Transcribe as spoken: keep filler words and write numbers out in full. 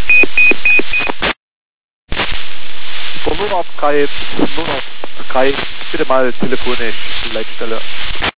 Vor null auf drei, null auf drei, bitte mal telefonisch Leitstelle.